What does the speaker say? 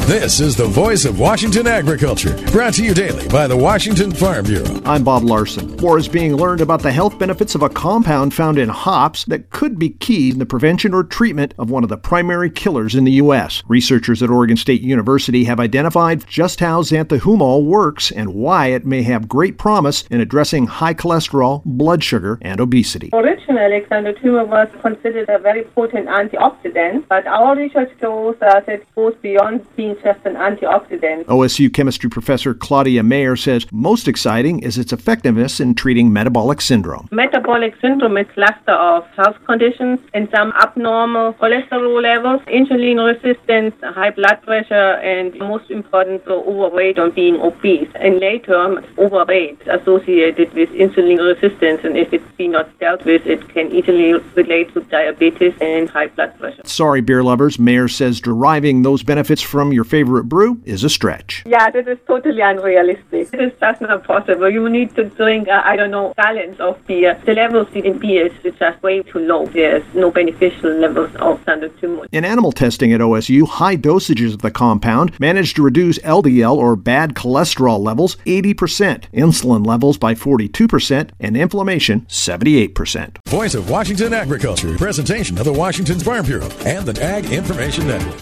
This is the voice of Washington agriculture, brought to you daily by the Washington Farm Bureau. I'm Bob Larson. More is being learned about the health benefits of a compound found in hops that could be key in the prevention or treatment of one of the primary killers in the U.S. Researchers at Oregon State University have identified just how xanthahumol works and why it may have great promise in addressing high cholesterol, blood sugar, and obesity. Originally, xanthahumol was considered a very potent antioxidant, but our research shows that it goes beyond being just an antioxidant. OSU chemistry professor Claudia Mayer says most exciting is its effectiveness in treating metabolic syndrome. Metabolic syndrome is a cluster of health conditions and some abnormal cholesterol levels, insulin resistance, high blood pressure, and most important, overweight or being obese. In late term, overweight associated with insulin resistance, and if it's been not dealt with, it can easily relate to diabetes and high blood pressure. Sorry, beer lovers, Mayer says deriving those benefits from your favorite brew is a stretch. Yeah, that is totally unrealistic. It is just not possible. You need to drink, gallons of beer. The levels in beer is just way too low. There's no beneficial levels of xanthahumol. In animal testing at OSU, high dosages of the compound managed to reduce LDL or bad cholesterol levels 80%, insulin levels by 42%, and inflammation 78%. Voice of Washington agriculture, presentation of the Washington Farm Bureau and the Ag Information Network.